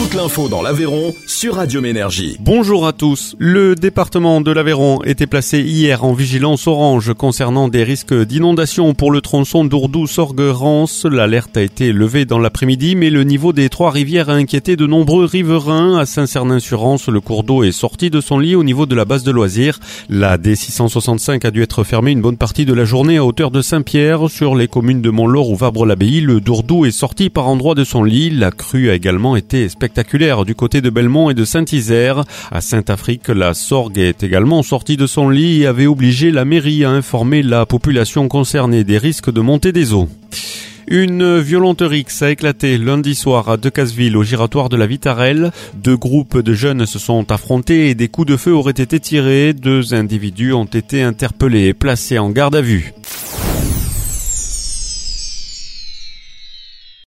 Toute l'info dans l'Aveyron sur Radio Ménergie. Bonjour à tous. Le département de l'Aveyron était placé hier en vigilance orange concernant des risques d'inondation pour le tronçon Dourdou-Sorgue-Rance. L'alerte a été levée dans l'après-midi, mais le niveau des trois rivières a inquiété de nombreux riverains. À Saint-Cernin-sur-Rance, le cours d'eau est sorti de son lit au niveau de la base de loisirs. La D665 a dû être fermée une bonne partie de la journée à hauteur de Saint-Pierre. Sur les communes de Montlore ou Vabre-l'Abbaye, le Dourdou est sorti par endroits de son lit. La crue a également été spectaculaire du côté de Belmont et de Saint-Isère. À Saint-Afrique, la Sorgue est également sortie de son lit et avait obligé la mairie à informer la population concernée des risques de montée des eaux. Une violente rixe a éclaté lundi soir à Decazeville, au giratoire de la Vitarelle. 2 groupes de jeunes se sont affrontés et des coups de feu auraient été tirés. 2 individus ont été interpellés et placés en garde à vue.